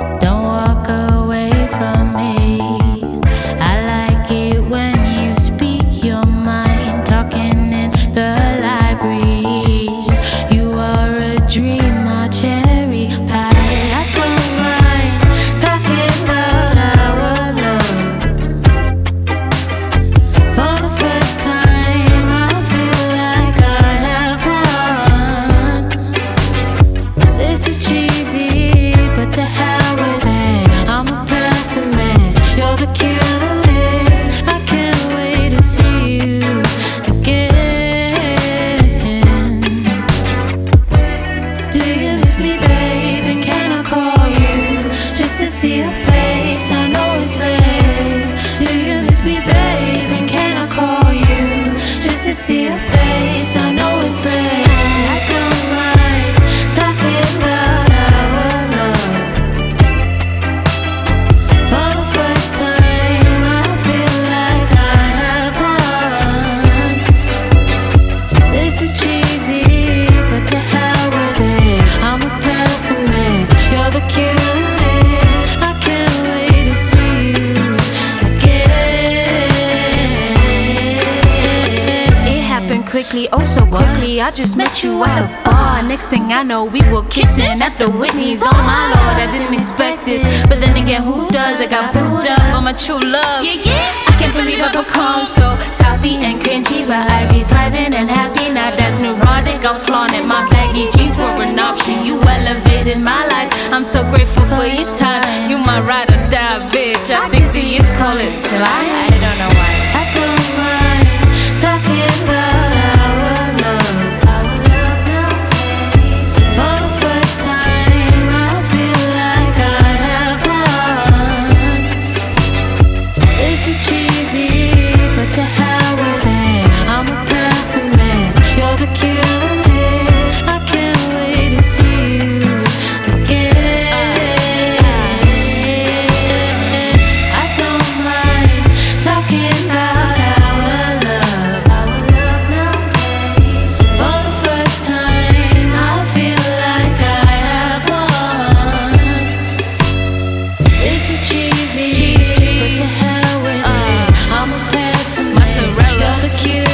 Don't walk away from me. I like it when you speak your mind, talking in the library. You are a dream, my cherry pie. I don't mind talking about our love. For the first time, I feel like I have won. This is cheesy, but to hell with it. I'm a pessimist, you're the cutest. I can't wait to see you again. Do you miss me, babe? And can I call you just to see your face? I know it's late. Do you miss me, babe? And can I call you just to see your face? I know it's late. I don't mind talking about our love. For the first time, I feel like I have won. This is cheesy, but to hell with it. I'm a pessimist, you're the cutest. I can't wait to see you again. It happened quickly, oh so quickly. I just met you at the bar. Next thing I know, we were kissing at the Whitney's. Oh my lord, I didn't expect this. But then again, who does? I got booed up on my true love. I can't believe I become so sloppy and cringy, but I be thriving and happy. Now that's neurotic, I'm flaunting. My baggy jeans were an option. You elevated my life, I'm so grateful for your time. You my ride or die, bitch. I think the youth call it slide. I don't know why. I don't mind talking about our love. For the first time, I feel like I have won. This is cheesy, but to hell with it. I'm a pessimist, you're the cutest. I can't wait to see you again. I don't mind talking about our love. For the first time, I feel like I have won. This is cheesy, but to hell with it. I'm a pessimist, you're the cutest.